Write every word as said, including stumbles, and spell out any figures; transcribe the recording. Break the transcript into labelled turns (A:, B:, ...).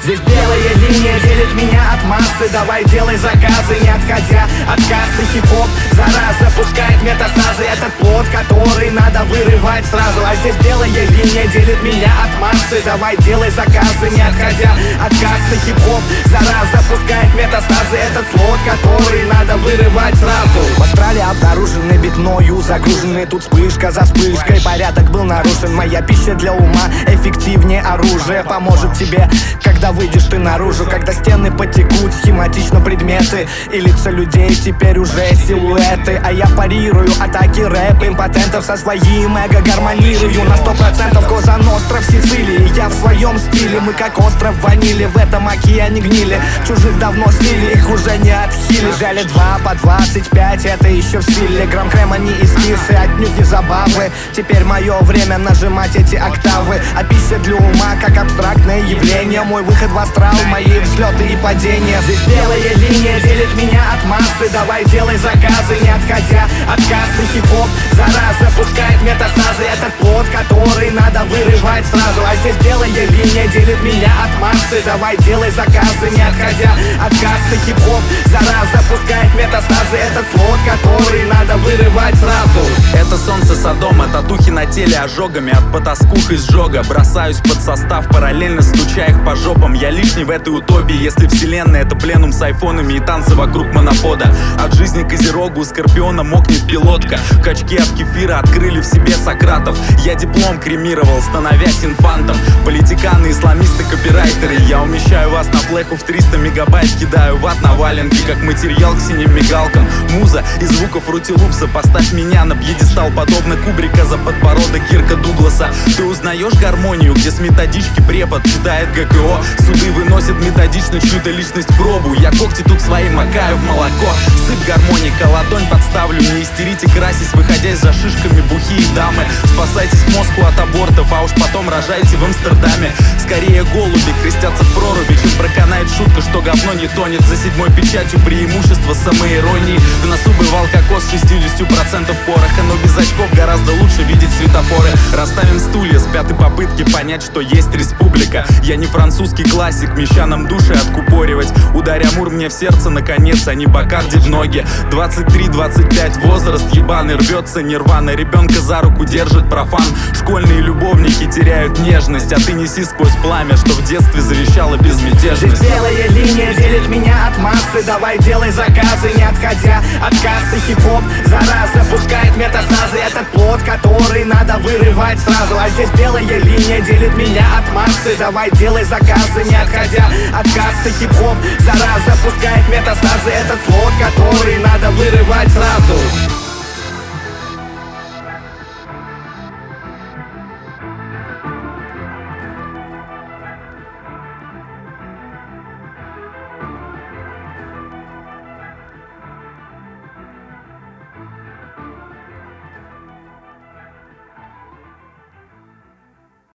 A: Здесь белая линия делит меня от массы. Давай делай заказы, не отходя от кассы. Хип-хоп зараза пускает метастазы. Этот плод, который надо вырывать сразу. А здесь белая линия делит меня от массы. Давай делай заказы, не отходя от кассы. Хип-хоп зараза пускает метастазы. Этот плод, который надо вырывать сразу. В астрале обнаружены битною загружены. Тут вспышка за вспышкой, порядок был нарушен. Моя пища для ума эффективнее оружия. Поможет тебе, когда выйдешь ты наружу. Когда стены потекут схематично предметы и лица людей теперь уже силуэты. А я парирую атаки рэп импотентов со своим эго гармонирую. На сто процентов Коза Ностра в Сицилии. Я в своем стиле, мы как остров ванили. В этом океане гнили, чужих давно слили, их уже не отхили. Жали два по двадцать пять, это еще в силе. Грамм крема не из кисы, отнюдь не забавы. Теперь мое время нажимать эти октавы. А пища для ума как абстрактное явление. Мой выход в астрал, мои взлеты и падения. Здесь белая линия делит меня от массы. Давай делай заказы, не отходя от кассы. Хип-хоп зараза пускает метастазы. Этот плод, который надо вырывать сразу. А здесь белая линия делит меня от массы. Давай делай заказы, не отходя от кассы. Хип-хоп зараза пускает метастазы. Этот плод, который надо вырывать сразу.
B: Это солнце Содома, татухи на теле ожогами. От потаскух изжога бросаюсь под состав, параллельно стуча их по жопам. Я лишний в этой утопии, если вселенная это пленум с айфонами и танцы вокруг монопода. От жизни козерогу у скорпиона мокнет пилотка. Качки от кефира открыли в себе Сократов. Я диплом кремировал, становясь инфантом. Политиканы, исламисты, копирайтеры. Я умещаю вас на флеху в триста мегабайт. Кидаю ват на валенки, как материал к синим мигалкам. Муза из звуков Рутилупса. Поставь меня на пьедестал, подобно Кубрика за подбородок Кирка Дугласа. Ты узнаешь гармонию, где с методички препод читает ГКО. Суды выносят методично чью-то личность в пробу. Я когти тут свои макаю в молоко. Сыпь гармоника, ладонь подставлю. Не истерите, красись, выходясь за шишками бухие дамы. Спасайтесь мозгу от абортов, а уж потом рожайте в Амстердаме. Скорее голуби крестятся в проруби, чем проканает шутка, что говно не тонет. За седьмой печатью преимущество самоиронии. В носу бывал кокос с шестьдесят процентов пороха, но без очков гораздо лучше видеть светофоры. Расставим стулья с пятой попытки понять, что есть республика. Я не французский классик, мещанам души откупоривать. Ударь Амур мне в сердце наконец, а не Бакарди в ноги. двадцать три двадцать пять возраст ебаный, рвется нирвана. Ребенка за руку держит профан. Школьные любовники теряют нежность, а ты неси сквозь пламя, что в детстве завещала безмятежность.
A: Здесь белая линия делит меня от массы. Давай делай заказы, не отходя от кассы. Хип-хоп зараза пускает метастазы. Этот плод, который надо вырывать сразу. А здесь белая линия делит меня от массы. Давай делай заказы, не отходя от кассы. Хип-хоп зараза пускает метастазы. Этот плод, который надо вырывать сразу.